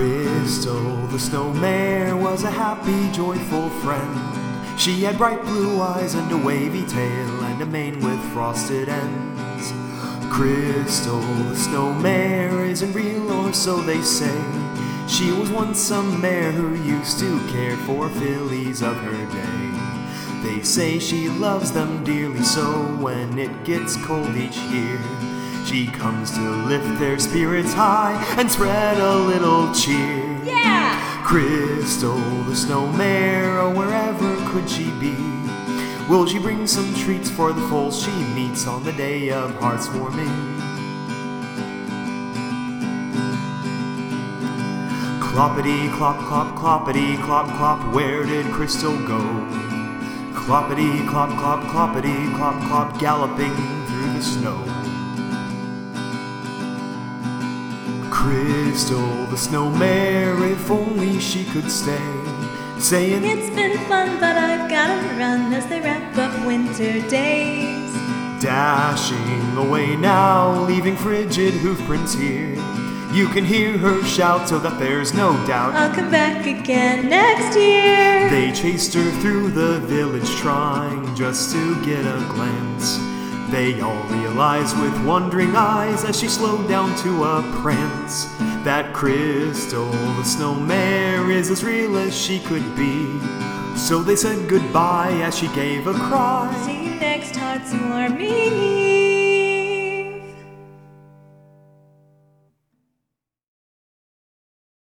Crystal, the snow mare, was a happy, joyful friend. She had bright blue eyes and a wavy tail and a mane with frosted ends. Crystal, the snow mare, isn't real, or so they say. She was once a mare who used to care for fillies of her day. They say she loves them dearly, so when it gets cold each year, she comes to lift their spirits high and spread a little cheer. Yeah! Crystal, the snow mare, oh, wherever could she be? Will she bring some treats for the foals she meets on the day of hearts warming? Cloppity, clop, clop, cloppity, clop, clop, where did Crystal go? Cloppity, clop, clop, cloppity, clop, clop, galloping through the snow. Crystal, the snow mare, if only she could stay, saying, "It's been fun, but I've gotta run," as they wrap up winter days. Dashing away now, leaving frigid hoofprints here. You can hear her shout so that there's no doubt I'll come back again next year. They chased her through the village, trying just to get a glance. They all realized with wondering eyes as she slowed down to a prance that Crystal, the snow mare, is as real as she could be. So they said goodbye as she gave a cry. See you next Hearts Warming Eve.